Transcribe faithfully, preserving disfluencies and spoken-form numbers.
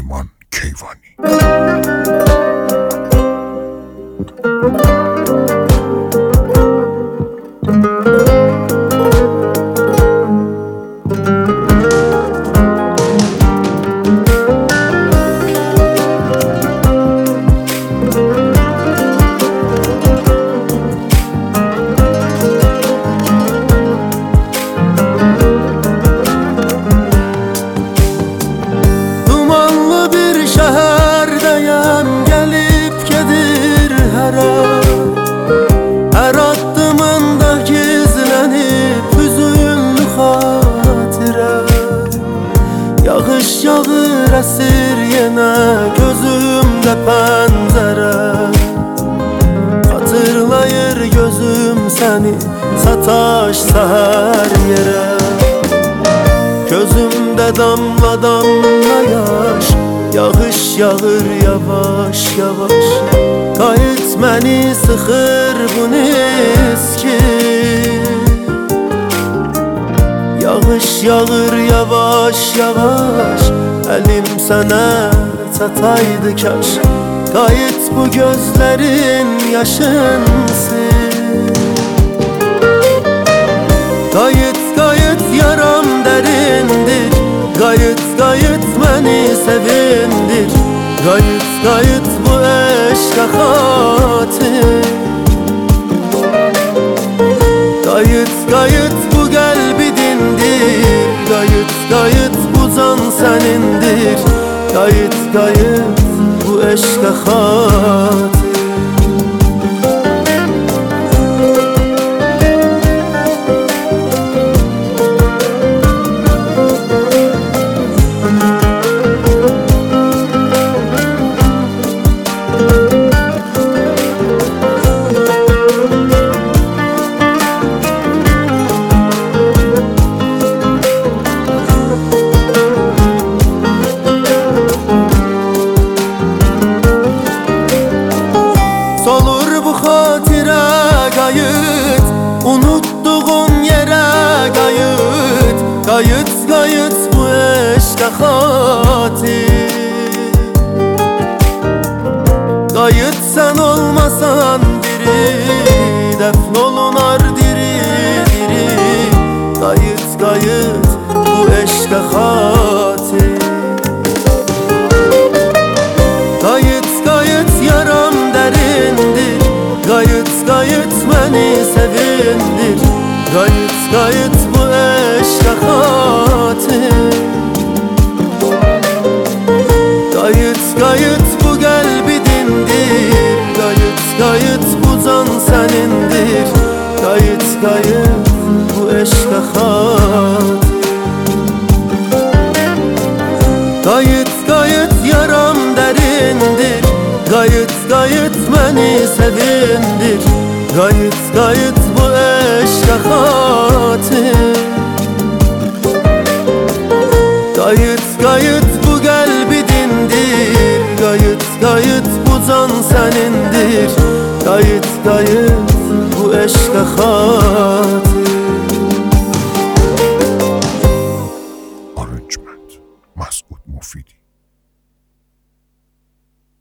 Süleyman Keyvani. Her addımında gizlenip hüzünlü hatire. Yağış yağır esir yine gözümde pencere. Hatırlayır gözüm seni sataşsa her yere. Gözümde damla damla yaş, yağış yağır yavaş yavaş. Qayıt məni sıxır bu neski. Yağış yağır yavaş yavaş, elim sənə çataydı kaş. Qayıt bu gözlərin yaşın sil. Qayıt qayıt yaram dərindir. Qayıt qayıt məni sevindir. Qayıt qayıt bu eşqə xatir. Qayıt qayıt bu qəlbi dindir. Qayıt qayıt bu can sənindir. Qayıt qayıt bu eşqə xatir. Solur bu xatirə qayıt, unutduğun yerə qayıt. Qayıt qayıt bu eşqə xatir. Qayıt sən olmasan diri, dəfn olunar diri diri. Qayıt qayıt bu eşqə xatir. Qayıt qayıt yaram dərindir. Qayıt qayıt məni sevindir. Qayıt qayıt bu eşqə xatir. Qayıt qayıt bu qəlbi dindir. Qayıt qayıt bu can sənindir. Qayıt qayıt bu eşqə xatir. Qayıt qayıt yaram dərindir. Qayıt qayıt məni sevindir. Qayıt qayıt bu eşqə xatir. Qayıt qayıt bu qəlbi dindir. Qayıt qayıt bu can sənindir. Qayıt qayıt bu eşqə xatir.